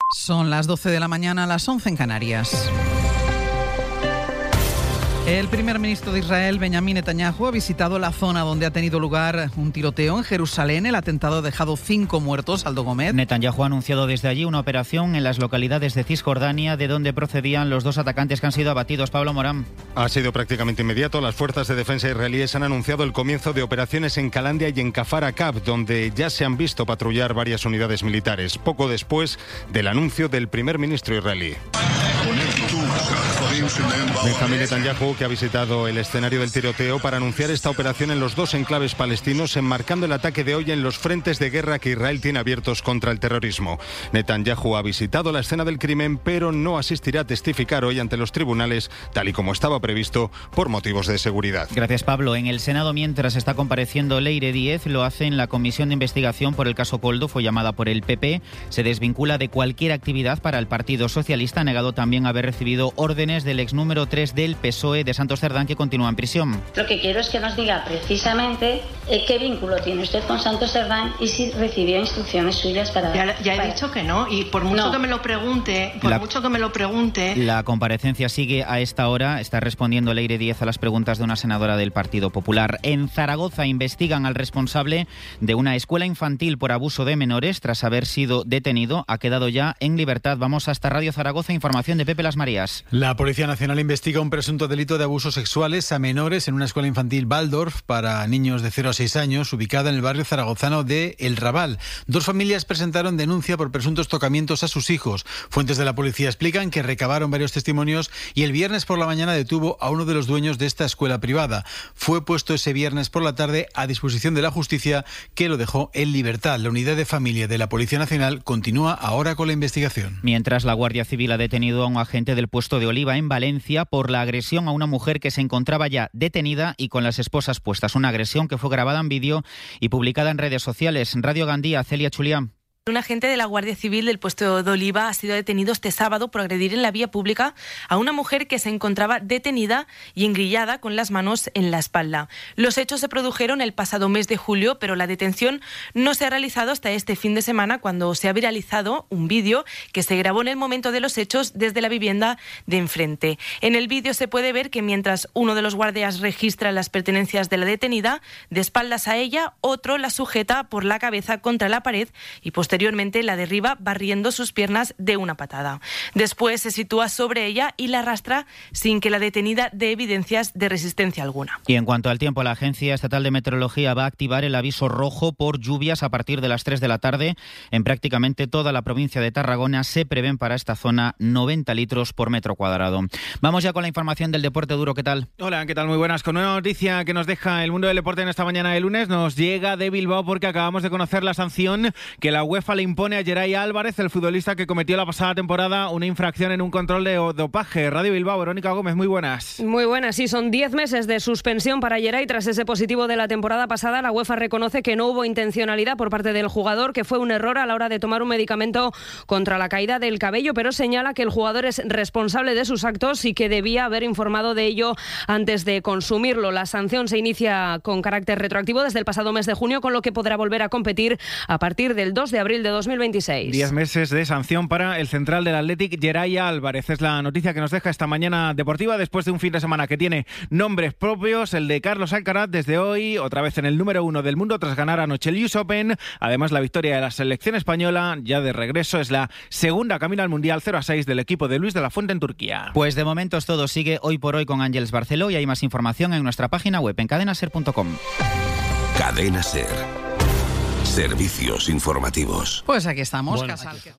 Son las 12 de la mañana, las 11 en Canarias. El primer ministro de Israel, Benjamín Netanyahu, ha visitado la zona donde ha tenido lugar un tiroteo en Jerusalén. El atentado ha dejado 5 muertos, Aldo Gómez. Netanyahu ha anunciado desde allí una operación en las localidades de Cisjordania, de donde procedían los 2 atacantes que han sido abatidos. Pablo Morán. Ha sido prácticamente inmediato. Las fuerzas de defensa israelíes han anunciado el comienzo de operaciones en Calandia y en Kfar Akab, donde ya se han visto patrullar varias unidades militares, poco después del anuncio del primer ministro israelí. Benjamín Netanyahu, que ha visitado el escenario del tiroteo para anunciar esta operación en los 2 enclaves palestinos, enmarcando el ataque de hoy en los frentes de guerra que Israel tiene abiertos contra el terrorismo. Netanyahu ha visitado la escena del crimen, pero no asistirá a testificar hoy ante los tribunales, tal y como estaba previsto, por motivos de seguridad. Gracias, Pablo. En el Senado, mientras está compareciendo Leire Díez, lo hace en la comisión de investigación por el caso Koldo, fue llamada por el PP. Se desvincula de cualquier actividad para el Partido Socialista. Ha negado también haber recibido órdenes del ex número 3 del PSOE de Santos Cerdán, que continúa en prisión. Lo que quiero es que nos diga precisamente qué vínculo tiene usted con Santos Cerdán y si recibió instrucciones suyas para... Ya he dicho que no, y por mucho que me lo pregunte, La comparecencia sigue a esta hora. Está respondiendo Leire Díez a las preguntas de una senadora del Partido Popular. En Zaragoza investigan al responsable de una escuela infantil por abuso de menores tras haber sido detenido. Ha quedado ya en libertad. Vamos hasta Radio Zaragoza. Información de Pepe Las Marías. La Policía Nacional investiga un presunto delito de abusos sexuales a menores en una escuela infantil Waldorf para niños de 0 a 6 años, ubicada en el barrio zaragozano de El Raval. 2 familias presentaron denuncia por presuntos tocamientos a sus hijos. Fuentes de la policía explican que recabaron varios testimonios y el viernes por la mañana detuvo a uno de los dueños de esta escuela privada. Fue puesto ese viernes por la tarde a disposición de la justicia, que lo dejó en libertad. La unidad de familia de la Policía Nacional continúa ahora con la investigación. Mientras, la Guardia Civil ha detenido a un agente del puesto de Oliva en Valencia por la agresión a una mujer que se encontraba ya detenida y con las esposas puestas. Una agresión que fue grabada en vídeo y publicada en redes sociales. Radio Gandía, Celia Chulián. Un agente de la Guardia Civil del puesto de Oliva ha sido detenido este sábado por agredir en la vía pública a una mujer que se encontraba detenida y engrillada con las manos en la espalda. Los hechos se produjeron el pasado mes de julio, pero la detención no se ha realizado hasta este fin de semana, cuando se ha viralizado un vídeo que se grabó en el momento de los hechos desde la vivienda de enfrente. En el vídeo se puede ver que mientras uno de los guardias registra las pertenencias de la detenida, de espaldas a ella, otro la sujeta por la cabeza contra la pared y posteriormente la derriba barriendo sus piernas de una patada. Después se sitúa sobre ella y la arrastra sin que la detenida dé evidencias de resistencia alguna. Y en cuanto al tiempo, la Agencia Estatal de Meteorología va a activar el aviso rojo por lluvias a partir de las 3 de la tarde. En prácticamente toda la provincia de Tarragona se prevén para esta zona 90 litros por metro cuadrado. Vamos ya con la información del deporte duro. ¿Qué tal? Hola, ¿qué tal? Muy buenas. Con una noticia que nos deja el mundo del deporte en esta mañana de lunes, nos llega de Bilbao porque acabamos de conocer la sanción que la UEFA le impone a Yeray Álvarez, el futbolista que cometió la pasada temporada una infracción en un control de dopaje. Radio Bilbao, Verónica Gómez, muy buenas. Muy buenas, sí, son 10 meses de suspensión para Yeray tras ese positivo de la temporada pasada. La UEFA reconoce que no hubo intencionalidad por parte del jugador, que fue un error a la hora de tomar un medicamento contra la caída del cabello, pero señala que el jugador es responsable de sus actos y que debía haber informado de ello antes de consumirlo. La sanción se inicia con carácter retroactivo desde el pasado mes de junio, con lo que podrá volver a competir a partir del 2 de abril de 2026. 10 meses de sanción para el central del Athletic, Yeray Álvarez. Es la noticia que nos deja esta mañana deportiva después de un fin de semana que tiene nombres propios. El de Carlos Alcaraz, desde hoy, otra vez en el número 1 del mundo tras ganar anoche el US Open. Además, la victoria de la selección española, ya de regreso, es la segunda camino al Mundial 0-6 del equipo de Luis de la Fuente en Turquía. Pues de momento es todo. Sigue Hoy por Hoy con Ángeles Barceló y hay más información en nuestra página web en cadenaser.com. Cadena Ser. Servicios informativos. Pues aquí estamos, Bueno, Casal.